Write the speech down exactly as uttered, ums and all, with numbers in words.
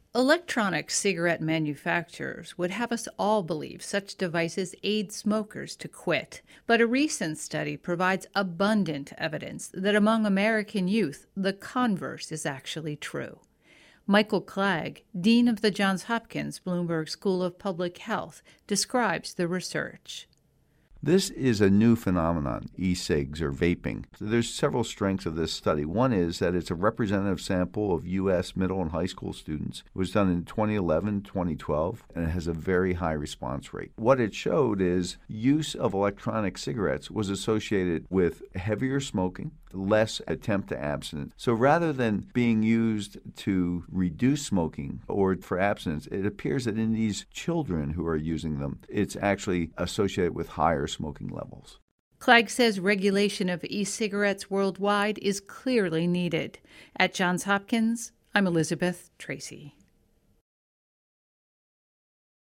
Electronic cigarette manufacturers would have us all believe such devices aid smokers to quit, but a recent study provides abundant evidence that among American youth, the converse is actually true. Michael Clegg, Dean of the Johns Hopkins Bloomberg School of Public Health, describes the research. This is a new phenomenon, e-cigs or vaping. There's several strengths of this study. One is that it's a representative sample of U S middle and high school students. It was done in twenty eleven, twenty twelve, and it has a very high response rate. What it showed is use of electronic cigarettes was associated with heavier smoking, less attempt to abstinence. So rather than being used to reduce smoking or for abstinence, it appears that in these children who are using them, it's actually associated with higher smoking levels. Clegg says regulation of e-cigarettes worldwide is clearly needed. At Johns Hopkins, I'm Elizabeth Tracy.